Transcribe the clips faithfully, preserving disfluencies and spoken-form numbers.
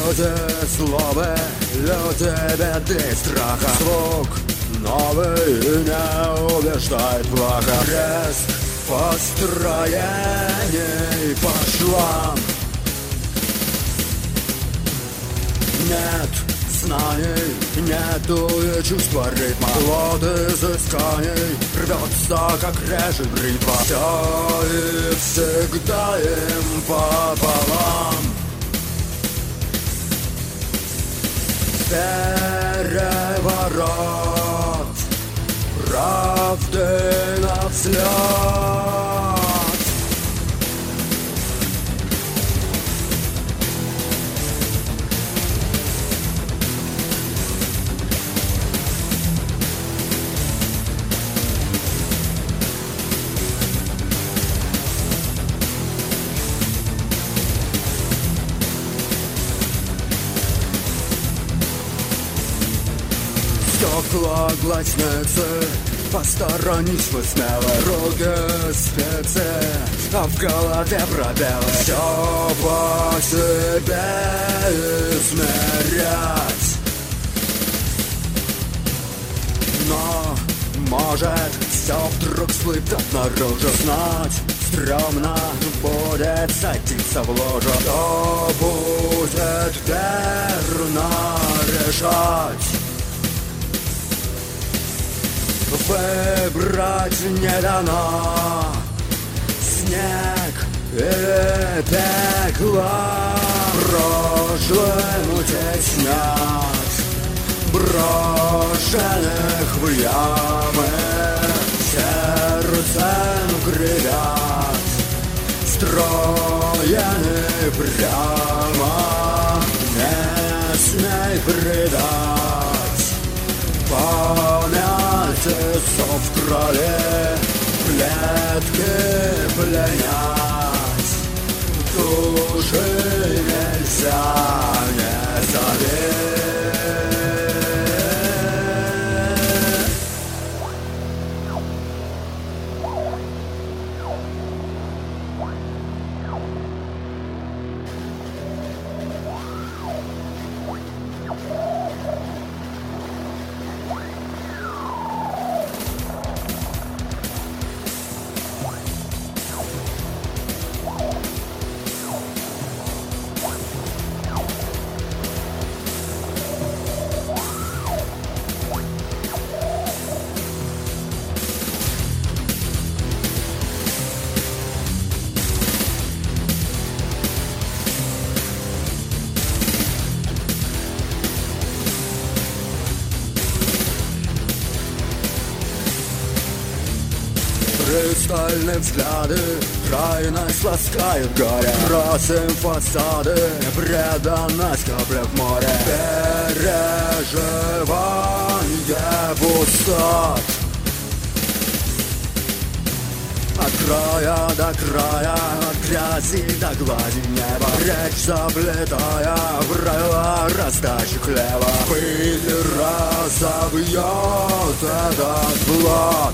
люди злобы, люди беды и страха. Звук новый не убеждает плохо. Крест построений по швам. Нет знаний, нету и чувства ритма. Плод изысканий рвется, как режет бритва. Все и всегда им пополам. Переворот правды на взлет. Стекла глазницы, посторонись вы смело. Руки спецы, а в голове пробелы. Все по себе измерять. Но, может, все вдруг всплывет наружу. Знать стрёмно будет садиться в ложу. Кто будет верно решать? Выбрать не дано. Снег и пекло прошлым утеснят, брошенных в ямы сердцем гребят, строены прямо, не смей предать. Памяти сов в крови, клетки пленять. Души нельзя не забить. Пристальные взгляды крайность ласкают горе. Бросим фасады, преданность капля в море. Переживание пустот. От края до края, от грязи до глади неба. Речь заплетая правила раздачи хлеба. Пыль разобьет этот плод.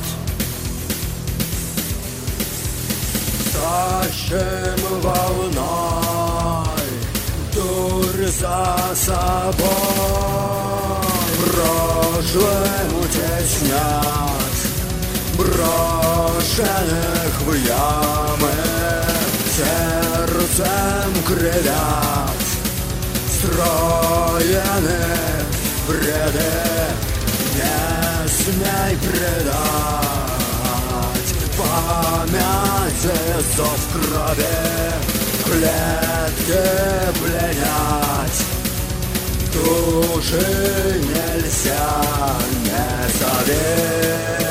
Тащим волной дурь за собой. Прошлым утеснят, брошенных в ямы сердцем кривят. Строены бреды, не смей предать. Памяти зов крови, клетки пленять. Души нельзя не забить.